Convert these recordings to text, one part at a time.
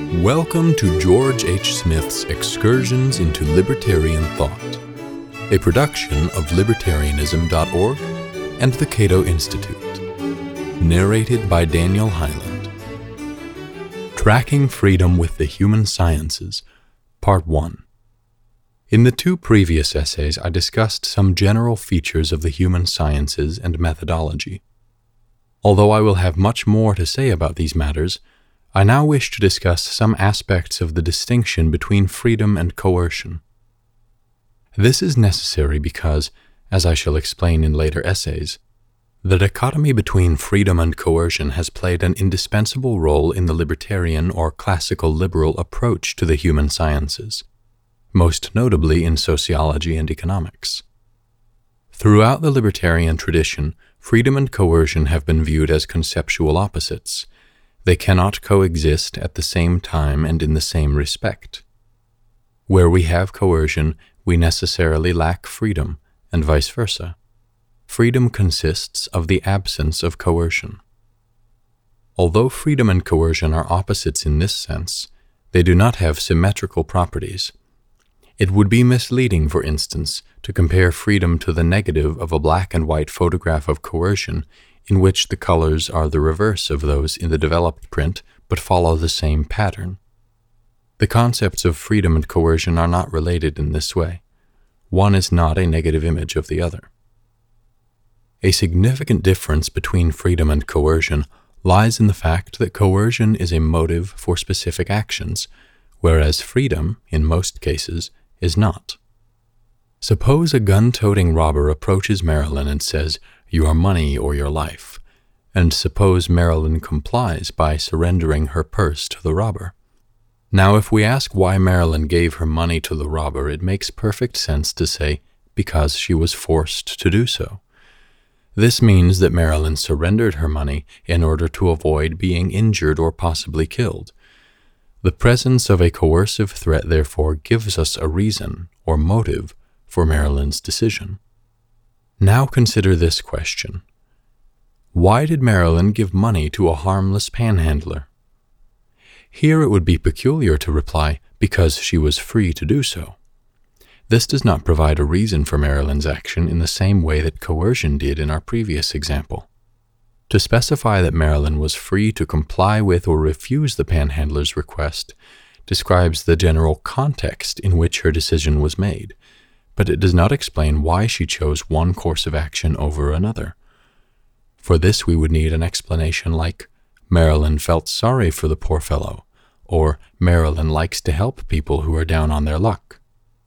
Welcome to George H. Smith's Excursions into Libertarian Thought, a production of libertarianism.org and the Cato Institute. Narrated by Daniel Hyland. Tracking Freedom with the Human Sciences, Part 1. In the two previous essays, I discussed some general features of the human sciences and methodology. Although I will have much more to say about these matters, I now wish to discuss some aspects of the distinction between freedom and coercion. This is necessary because, as I shall explain in later essays, the dichotomy between freedom and coercion has played an indispensable role in the libertarian or classical liberal approach to the human sciences, most notably in sociology and economics. Throughout the libertarian tradition, freedom and coercion have been viewed as conceptual opposites. They cannot coexist at the same time and in the same respect. Where we have coercion, we necessarily lack freedom, and vice versa. Freedom consists of the absence of coercion. Although freedom and coercion are opposites in this sense, they do not have symmetrical properties. It would be misleading, for instance, to compare freedom to the negative of a black and white photograph of coercion, in which the colors are the reverse of those in the developed print but follow the same pattern. The concepts of freedom and coercion are not related in this way. One is not a negative image of the other. A significant difference between freedom and coercion lies in the fact that coercion is a motive for specific actions, whereas freedom, in most cases, is not. Suppose a gun-toting robber approaches Marilyn and says, "Your money or your life," and suppose Marilyn complies by surrendering her purse to the robber. Now, if we ask why Marilyn gave her money to the robber, it makes perfect sense to say, because she was forced to do so. This means that Marilyn surrendered her money in order to avoid being injured or possibly killed. The presence of a coercive threat, therefore, gives us a reason, or motive, for Marilyn's decision. Now consider this question. Why did Marilyn give money to a harmless panhandler? Here it would be peculiar to reply, because she was free to do so. This does not provide a reason for Marilyn's action in the same way that coercion did in our previous example. To specify that Marilyn was free to comply with or refuse the panhandler's request describes the general context in which her decision was made, but it does not explain why she chose one course of action over another. For this we would need an explanation like, Marilyn felt sorry for the poor fellow, or Marilyn likes to help people who are down on their luck.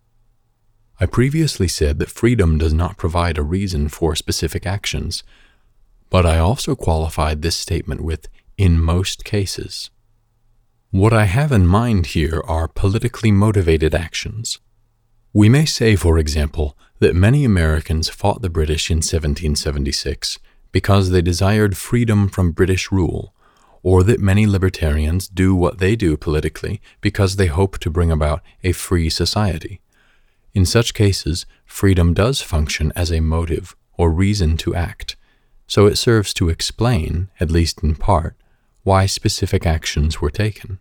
I previously said that freedom does not provide a reason for specific actions, but I also qualified this statement with, in most cases. What I have in mind here are politically motivated actions. We may say, for example, that many Americans fought the British in 1776 because they desired freedom from British rule, or that many libertarians do what they do politically because they hope to bring about a free society. In such cases, freedom does function as a motive or reason to act, so it serves to explain, at least in part, why specific actions were taken.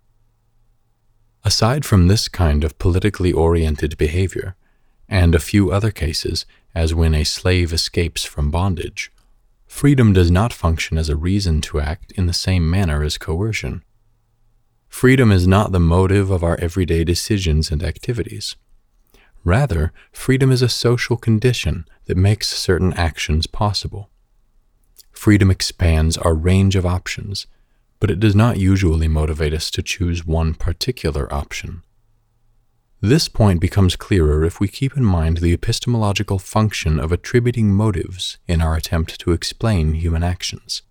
Aside from this kind of politically oriented behavior, and a few other cases, as when a slave escapes from bondage, freedom does not function as a reason to act in the same manner as coercion. Freedom is not the motive of our everyday decisions and activities. Rather, freedom is a social condition that makes certain actions possible. Freedom expands our range of options, but it does not usually motivate us to choose one particular option. This point becomes clearer if we keep in mind the epistemological function of attributing motives in our attempt to explain human actions.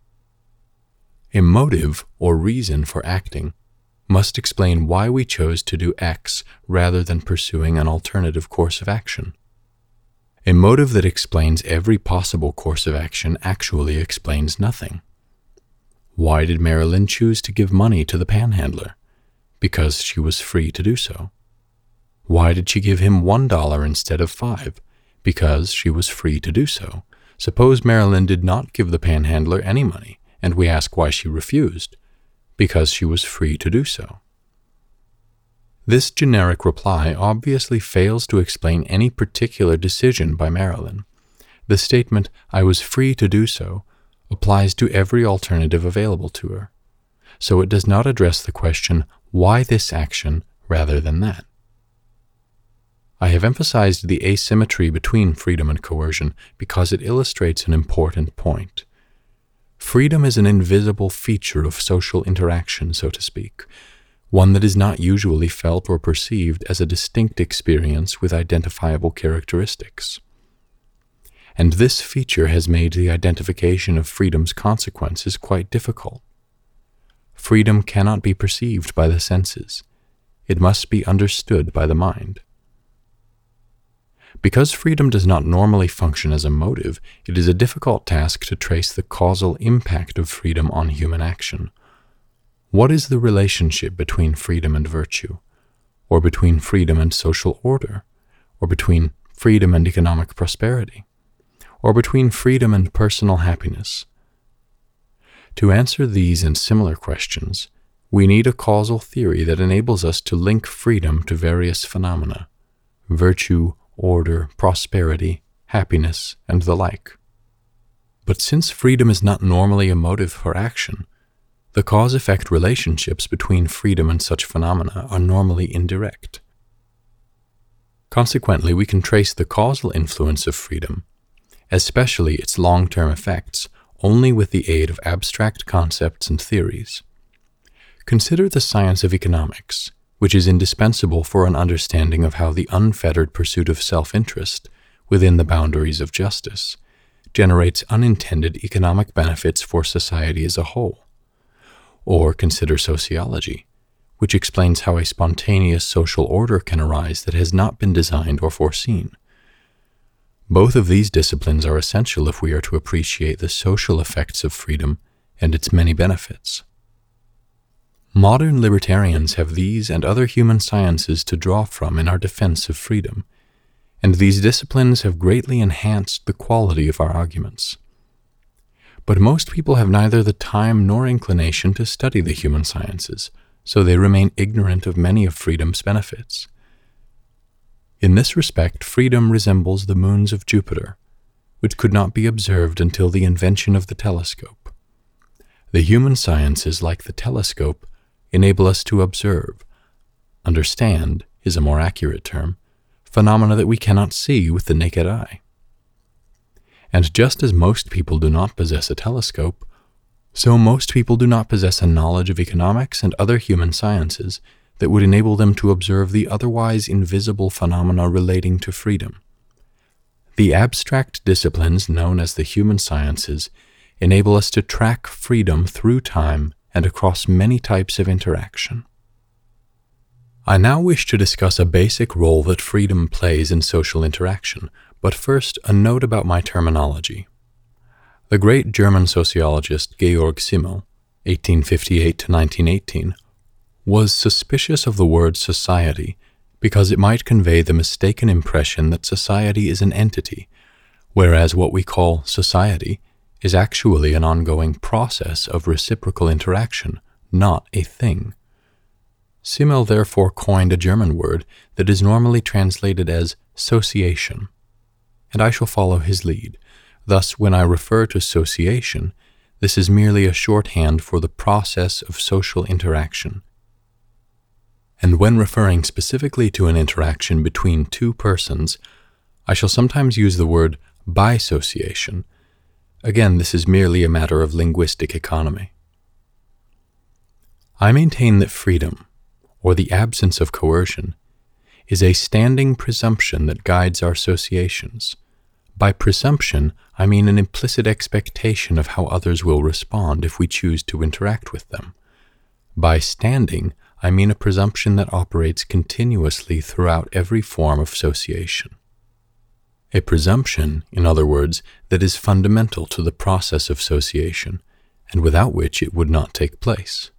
A motive, or reason for acting, must explain why we chose to do X rather than pursuing an alternative course of action. A motive that explains every possible course of action actually explains nothing. Why did Marilyn choose to give money to the panhandler? Because she was free to do so. Why did she give him $1 instead of $5? Because she was free to do so. Suppose Marilyn did not give the panhandler any money, and we ask why she refused. Because she was free to do so. This generic reply obviously fails to explain any particular decision by Marilyn. The statement, "I was free to do so," applies to every alternative available to her. So it does not address the question, why this action rather than that? I have emphasized the asymmetry between freedom and coercion because it illustrates an important point. Freedom is an invisible feature of social interaction, so to speak, one that is not usually felt or perceived as a distinct experience with identifiable characteristics. And this feature has made the identification of freedom's consequences quite difficult. Freedom cannot be perceived by the senses. It must be understood by the mind. Because freedom does not normally function as a motive, it is a difficult task to trace the causal impact of freedom on human action. What is the relationship between freedom and virtue, or between freedom and social order, or between freedom and economic prosperity, or between freedom and personal happiness? To answer these and similar questions, we need a causal theory that enables us to link freedom to various phenomena, virtue, order, prosperity, happiness, and the like. But since freedom is not normally a motive for action, the cause-effect relationships between freedom and such phenomena are normally indirect. Consequently, we can trace the causal influence of freedom, especially its long-term effects, only with the aid of abstract concepts and theories. Consider the science of economics, which is indispensable for an understanding of how the unfettered pursuit of self-interest, within the boundaries of justice, generates unintended economic benefits for society as a whole. Or consider sociology, which explains how a spontaneous social order can arise that has not been designed or foreseen. Both of these disciplines are essential if we are to appreciate the social effects of freedom and its many benefits. Modern libertarians have these and other human sciences to draw from in our defense of freedom, and these disciplines have greatly enhanced the quality of our arguments. But most people have neither the time nor inclination to study the human sciences, so they remain ignorant of many of freedom's benefits. In this respect, freedom resembles the moons of Jupiter, which could not be observed until the invention of the telescope. The human sciences, like the telescope, enable us to observe, understand is a more accurate term, phenomena that we cannot see with the naked eye. And just as most people do not possess a telescope, so most people do not possess a knowledge of economics and other human sciences that would enable them to observe the otherwise invisible phenomena relating to freedom. The abstract disciplines known as the human sciences enable us to track freedom through time and across many types of interaction. I now wish to discuss a basic role that freedom plays in social interaction, but first a note about my terminology. The great German sociologist Georg Simmel, 1858 to 1918, was suspicious of the word society because it might convey the mistaken impression that society is an entity, whereas what we call society is actually an ongoing process of reciprocal interaction, not a thing. Simmel therefore coined a German word that is normally translated as sociation, and I shall follow his lead. Thus, when I refer to sociation, this is merely a shorthand for the process of social interaction. And when referring specifically to an interaction between two persons, I shall sometimes use the word bisociation. Again, this is merely a matter of linguistic economy. I maintain that freedom, or the absence of coercion, is a standing presumption that guides our associations. By presumption, I mean an implicit expectation of how others will respond if we choose to interact with them. By standing, I mean a presumption that operates continuously throughout every form of association. A presumption, in other words, that is fundamental to the process of association, and without which it would not take place.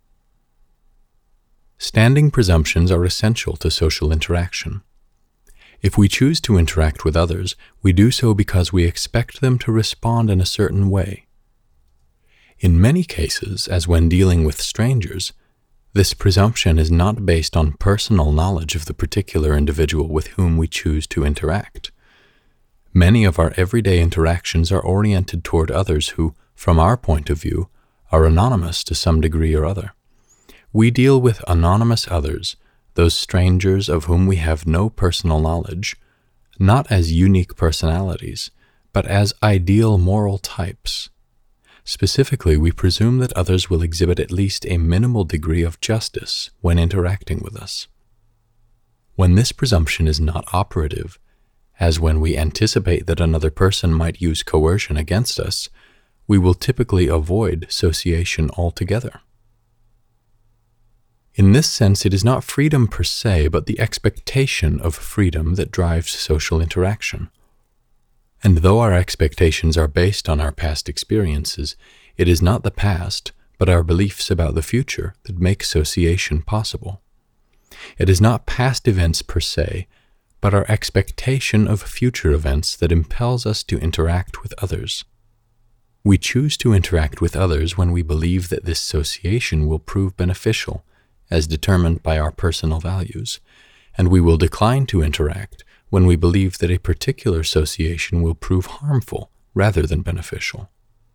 Standing presumptions are essential to social interaction. If we choose to interact with others, we do so because we expect them to respond in a certain way. In many cases, as when dealing with strangers, This presumption is not based on personal knowledge of the particular individual with whom we choose to interact. Many of our everyday interactions are oriented toward others who, from our point of view, are anonymous to some degree or other. We deal with anonymous others, those strangers of whom we have no personal knowledge, not as unique personalities, but as ideal moral types. Specifically, we presume that others will exhibit at least a minimal degree of justice when interacting with us. When this presumption is not operative, as when we anticipate that another person might use coercion against us, we will typically avoid association altogether. In this sense, it is not freedom per se, but the expectation of freedom that drives social interaction. And though our expectations are based on our past experiences, it is not the past, but our beliefs about the future that make association possible. It is not past events per se, but our expectation of future events that impels us to interact with others. We choose to interact with others when we believe that this association will prove beneficial, as determined by our personal values, and we will decline to interact when we believe that a particular association will prove harmful rather than beneficial.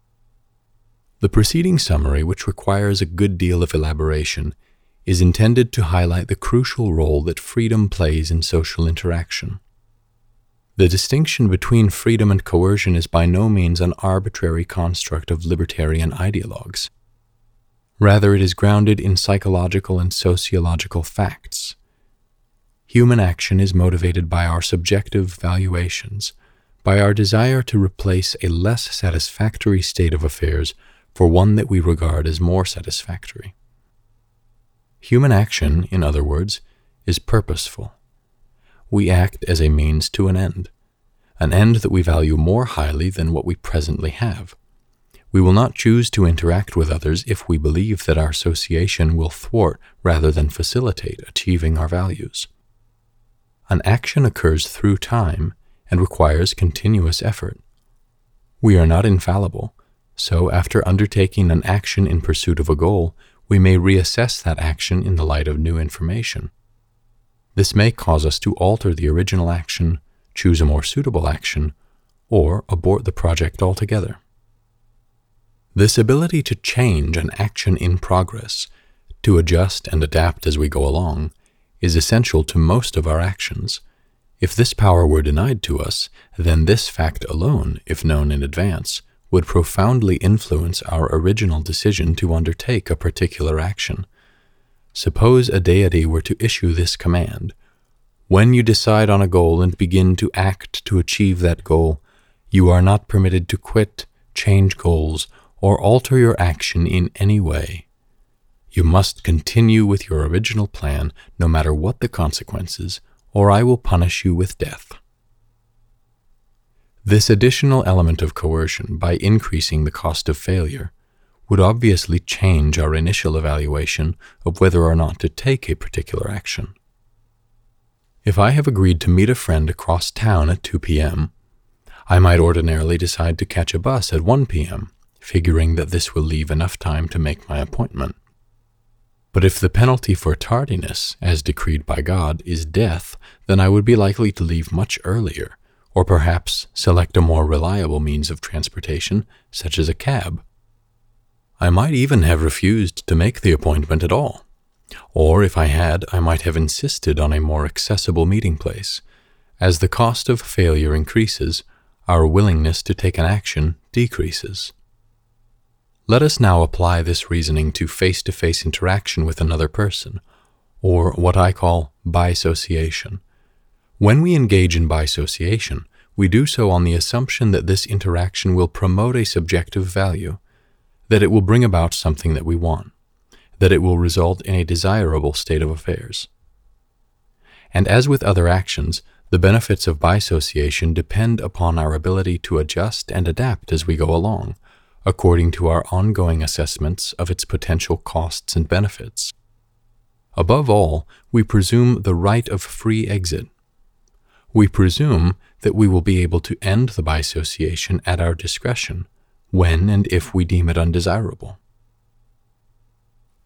The preceding summary, which requires a good deal of elaboration, is intended to highlight the crucial role that freedom plays in social interaction. The distinction between freedom and coercion is by no means an arbitrary construct of libertarian ideologues. Rather, it is grounded in psychological and sociological facts. Human action is motivated by our subjective valuations, by our desire to replace a less satisfactory state of affairs for one that we regard as more satisfactory. Human action, in other words, is purposeful. We act as a means to an end that we value more highly than what we presently have. We will not choose to interact with others if we believe that our association will thwart rather than facilitate achieving our values. An action occurs through time and requires continuous effort. We are not infallible, so after undertaking an action in pursuit of a goal, we may reassess that action in the light of new information. This may cause us to alter the original action, choose a more suitable action, or abort the project altogether. This ability to change an action in progress, to adjust and adapt as we go along, is essential to most of our actions. If this power were denied to us, then this fact alone, if known in advance, would profoundly influence our original decision to undertake a particular action. Suppose a deity were to issue this command: when you decide on a goal and begin to act to achieve that goal, you are not permitted to quit, change goals, or alter your action in any way. You must continue with your original plan no matter what the consequences, or I will punish you with death. This additional element of coercion, by increasing the cost of failure, would obviously change our initial evaluation of whether or not to take a particular action. If I have agreed to meet a friend across town at 2 p.m., I might ordinarily decide to catch a bus at 1 p.m., figuring that this will leave enough time to make my appointment. But if the penalty for tardiness, as decreed by God, is death, then I would be likely to leave much earlier, or perhaps select a more reliable means of transportation, such as a cab. I might even have refused to make the appointment at all. Or if I had, I might have insisted on a more accessible meeting place. As the cost of failure increases, our willingness to take an action decreases. Let us now apply this reasoning to face-to-face interaction with another person, or what I call bisociation. When we engage in bisociation, we do so on the assumption that this interaction will promote a subjective value, that it will bring about something that we want, that it will result in a desirable state of affairs. And as with other actions, the benefits of bisociation depend upon our ability to adjust and adapt as we go along, according to our ongoing assessments of its potential costs and benefits. Above all, we presume the right of free exit. We presume that we will be able to end the bisociation at our discretion, when and if we deem it undesirable.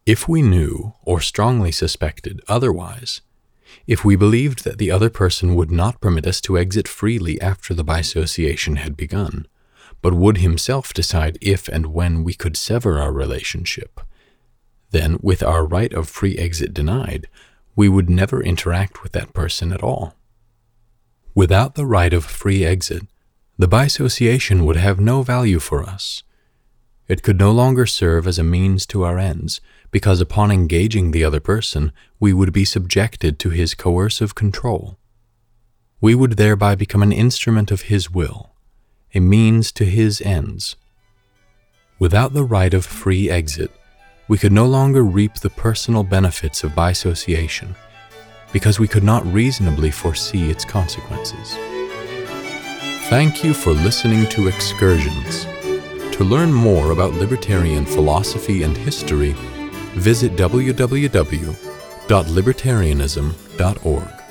If we knew or strongly suspected otherwise, if we believed that the other person would not permit us to exit freely after the bisociation had begun, but would himself decide if and when we could sever our relationship, then, with our right of free exit denied, we would never interact with that person at all. Without the right of free exit, the bisociation would have no value for us. It could no longer serve as a means to our ends, because upon engaging the other person, we would be subjected to his coercive control. We would thereby become an instrument of his will, a means to his ends. Without the right of free exit, we could no longer reap the personal benefits of bisociation, because we could not reasonably foresee its consequences. Thank you for listening to Excursions. To learn more about libertarian philosophy and history, visit www.libertarianism.org.